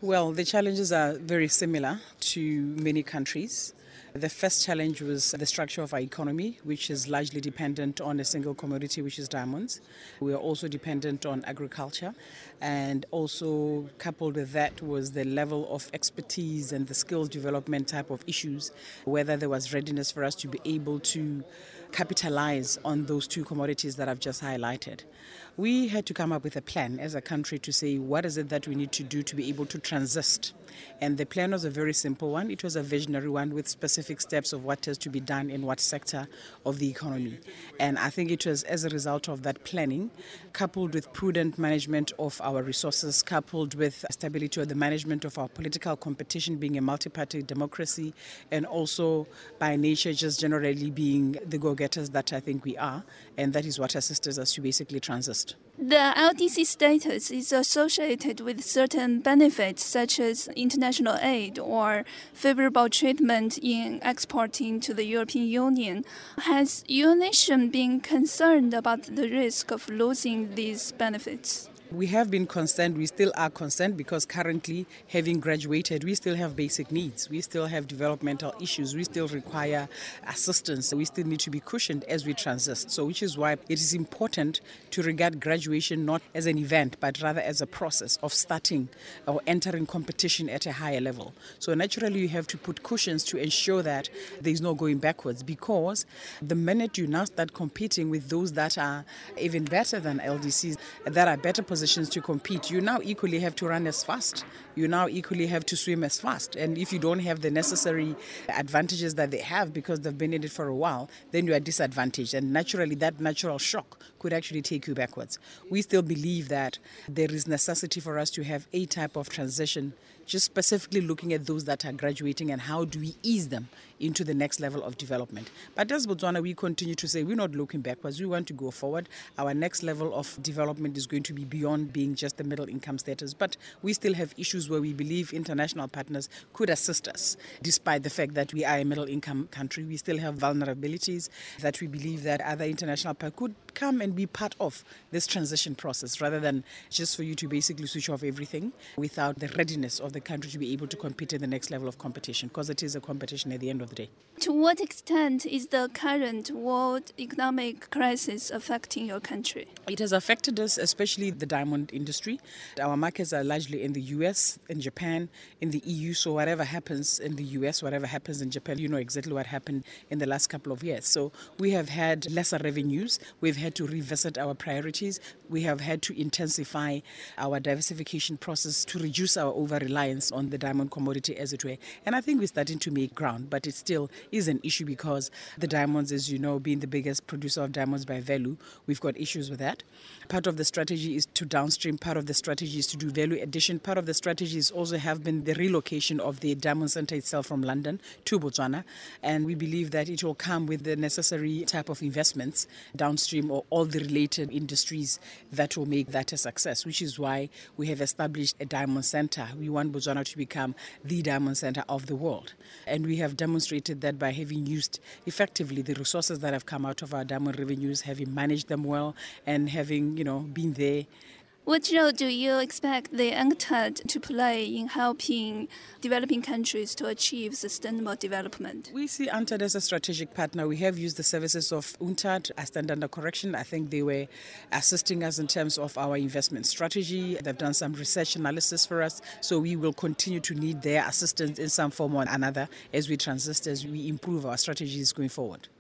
Well, the challenges are very similar to many countries. The first challenge was the structure of our economy, which is largely dependent on a single commodity, which is diamonds. We are also dependent on agriculture, and also coupled with that was the level of expertise and the skills development type of issues, whether there was readiness for us to be able to capitalize on those two commodities that I've just highlighted. We had to come up with a plan as a country to say what is it that we need to do to be able to transist. And the plan was a very simple one. It was a visionary one with specific steps of what has to be done in what sector of the economy. And I think it was as a result of that planning, coupled with prudent management of our resources, coupled with stability of the management of our political competition being a multi-party democracy, and also by nature just generally being the go-getters that I think we are. And that is what assisted us to basically transist. The LDC status is associated with certain benefits such as international aid or favorable treatment in exporting to the European Union. Has your nation been concerned about the risk of losing these benefits? We have been concerned, we still are concerned because currently, having graduated, we still have basic needs. We still have developmental issues. We still require assistance. We still need to be cushioned as we transist. So which is why it is important to regard graduation not as an event, but rather as a process of starting or entering competition at a higher level. So naturally, you have to put cushions to ensure that there is no going backwards, because the minute you now start competing with those that are even better than LDCs, that are better positions to compete, you now equally have to run as fast. You now equally have to swim as fast. And if you don't have the necessary advantages that they have because they've been in it for a while, then you are disadvantaged. And naturally, that natural shock could actually take you backwards. We still believe that there is necessity for us to have a type of transition, just specifically looking at those that are graduating and how do we ease them into the next level of development. But as Botswana, we continue to say we're not looking backwards. We want to go forward. Our next level of development is going to be beyond being just the middle income status. But we still have issues where we believe international partners could assist us. Despite the fact that we are a middle income country, we still have vulnerabilities that we believe that other international partners could come and be part of this transition process rather than just for you to basically switch off everything without the readiness of the country to be able to compete at the next level of competition, because it is a competition at the end of the day. To what extent is the current world economic crisis affecting your country? It has affected us, especially the diamond industry. Our markets are largely in the US, in Japan, in the EU. So whatever happens in the US, whatever happens in Japan, you know exactly what happened in the last couple of years. So we have had lesser revenues. We've had to revisit our priorities. We have had to intensify our diversification process to reduce our over-reliance on the diamond commodity, as it were. And I think we're starting to make ground, but it still is an issue because the diamonds, as you know, being the biggest producer of diamonds by value, we've got issues with that. Part of the strategy is to downstream. Part of the strategy is to do value addition. Part of the strategy is also have been the relocation of the diamond center itself from London to Botswana. And we believe that it will come with the necessary type of investments downstream or all the related industries that will make that a success, which is why we have established a diamond center. We want Botswana to become the diamond center of the world. And we have demonstrated that by having used effectively the resources that have come out of our diamond revenues, having managed them well, and having, been there. What role do you expect the UNCTAD to play in helping developing countries to achieve sustainable development? We see UNCTAD as a strategic partner. We have used the services of UNCTAD. I stand under correction. I think they were assisting us in terms of our investment strategy. They've done some research analysis for us. So we will continue to need their assistance in some form or another as we transist, as we improve our strategies going forward.